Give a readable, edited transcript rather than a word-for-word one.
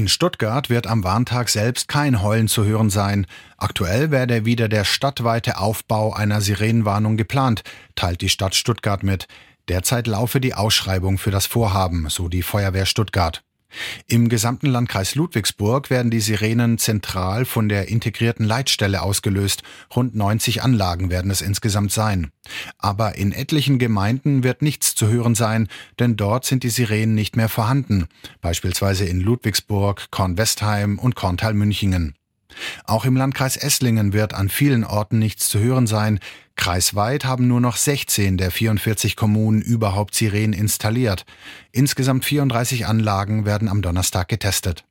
In Stuttgart wird am Warntag selbst kein Heulen zu hören sein. Aktuell werde wieder der stadtweite Aufbau einer Sirenenwarnung geplant, teilt die Stadt Stuttgart mit. Derzeit laufe die Ausschreibung für das Vorhaben, so die Feuerwehr Stuttgart. Im gesamten Landkreis Ludwigsburg werden die Sirenen zentral von der integrierten Leitstelle ausgelöst. Rund 90 Anlagen werden es insgesamt sein. Aber in etlichen Gemeinden wird nichts zu hören sein, denn dort sind die Sirenen nicht mehr vorhanden. Beispielsweise in Ludwigsburg, Kornwestheim und Korntal-Münchingen. Auch im Landkreis Esslingen wird an vielen Orten nichts zu hören sein. Kreisweit haben nur noch 16 der 44 Kommunen überhaupt Sirenen installiert. Insgesamt 34 Anlagen werden am Donnerstag getestet.